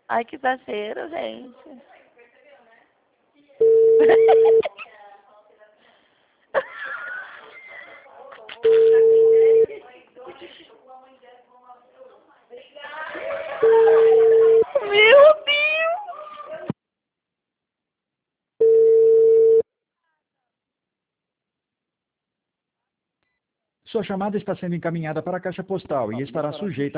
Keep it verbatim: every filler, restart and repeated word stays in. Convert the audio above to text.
Ai, que exagero, gente. Meu Deus! Sua chamada está sendo encaminhada para a caixa postal e estará sujeita